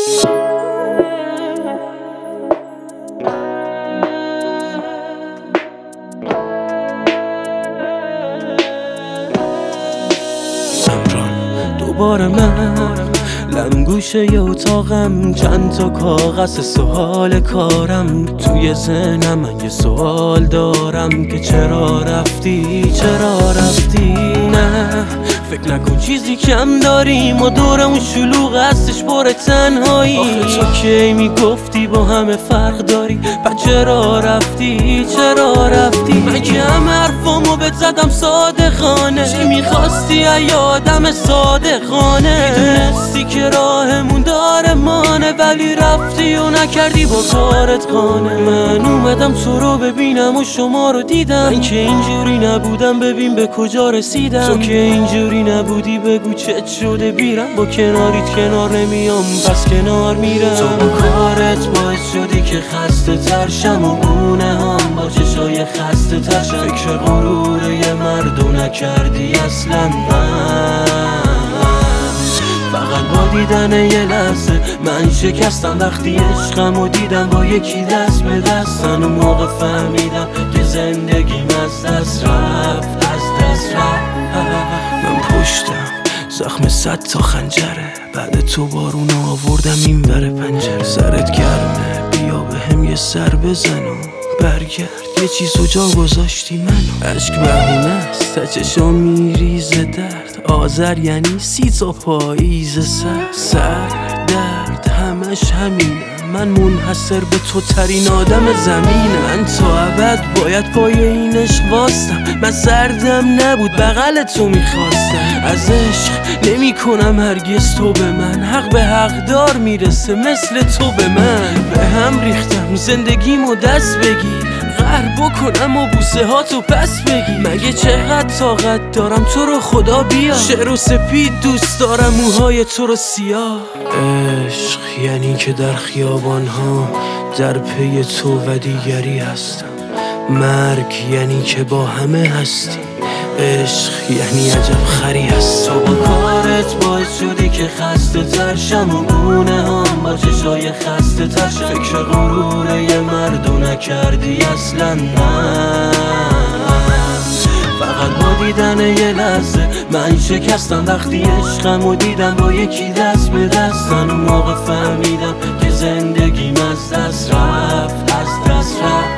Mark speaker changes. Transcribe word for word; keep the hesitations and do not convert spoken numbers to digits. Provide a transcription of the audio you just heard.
Speaker 1: دوباره من لمگوشه ی اتاقم، چند تا کاغذ سوال کارم توی ذهنم. من یه سوال دارم که چرا رفتی، چرا رفتی؟ نه فکر نکن چیزی کم داریم و دورمون شلوغ هستش پر تنهایی. آخه تو کی میگفتی با همه فرق داری، پس چرا رفتی، چرا رفتی؟ من که همه حرفامو بهت زدم صادقانه، چی میخواستی ای آدم صادقانه؟ میدونستی که راهمون داره مانه، ولی رفتی و نکردی با کارت قانه. من اومدم تو رو ببینم و شما رو دیدم، من که اینجوری نبودم ببین به کجا رسیدم. تو که اینجوری نبودی بگو چت شده بیرم، با کناریت کنار نمیام پس کنار میرم. تو با کارت باعث شدی که خسته ترشم و اونه هم با چشای خسته ترشم. فکر غرور یه مردو نکردی اصلا. من فقط با دیدن یه لحظه من شکستم وقتی عشقم و دیدم با یکی دست به دستن. و موقع فهمیدم که زندگیم از دست رفت، از دست رفت. من پشتم زخم صد تا خنجره، بعد تو بارون آوردم این ور پنجره. سرت گرمه بیا به هم یه سر بزن و برگرد، یه چیزو جا گذاشتی منو. عشق بهونه است تا چشا میریزه درد، آذر یعنی سی تا پاییز سر. سر درد همش همینه، من منحصر به تو ترین آدم زمینه. من تا ابد باید پای این عشق واستم، من سردم نبود بغل تو میخواستم. از عشق نمی کنم هرگز تو به من، حق به حق دار میرسه مثل تو به من. به هم ریختم زندگیمو دست بگیر، قهر بکنم و بوسه ها تو پس بگی. مگه چقدر طاقت دارم تو رو خدا بیا، شعر و سپید دوست دارم موهای تو رو سیاه. عشق یعنی که در خیابان ها در پی تو و دیگری هستم، مرگ یعنی که با همه هستی، عشق یعنی عجب خری هست. تو با کارت باعث شدی که خسته ترشم و گونه هم با چشای خسته ترشم. فکر غرور یه مردو نکردی اصلا. من فقط با دیدن یه لحظه من شکستم وقتی عشقم و دیدم با یکی دست به دستن. و موقع فهمیدم که زندگیم از دست رفت، از دست رفت.